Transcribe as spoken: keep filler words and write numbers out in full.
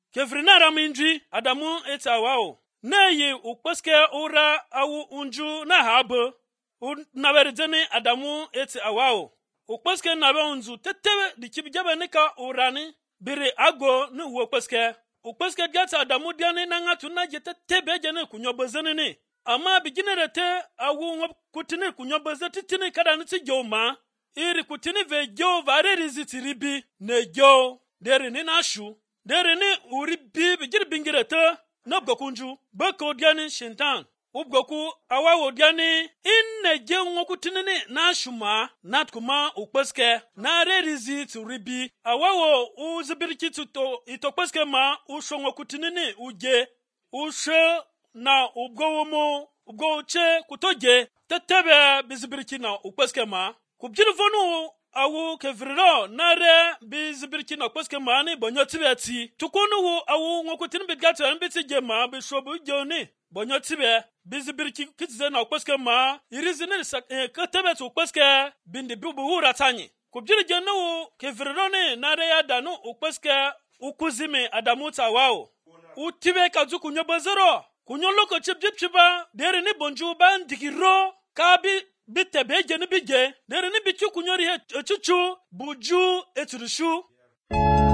kevrina raminji adamu etawao neyi ukpeske ura awu unju na habe unaberzeni adamu etawao ukpeske nabe unzu tetewe dikibjabe nika urani biri ago ni ukpeske ukpeske gata adamu diani nanga tuna jete tebe jene kunyobozeni ni ama biginerete awu ngop kutini kunyobozeni titini kada niti joma iri kutini ve jo vare rizitiribi ne jo deri ni nashu deri ni uribi bigir bingirete nabgokunju bako diani shintan ubgoku awawo diani inne je ngokutini ni nashuma natkuma ukpeske na rerizi turibi awawo uzibiriki tuto itokpeske ma ushongo kutini ni uje ushe na ubgowomo ubgoche kutoje tetebe bizibiriki na ukpeske ma kubjirvonu awu kevriro nare bizibiriki na ukpeske ma ni bonyotibeti tukunu awu ngokutin bidgata mbiti jema bishobu joni bonyotibe bizibiriki kitze na ukpeske ma irizini ketebet ukpeske bindi bibu huratani kubjirje no kevriro ni nare ya danu ukpeske ukuzime adamu tawao utibe kazu kunyobozero kunyoloko chipchipchiba deri ni bonju ban dikiro kabi bitebe jeni bije deri ni bichu kunyori he chuchu buju eturushu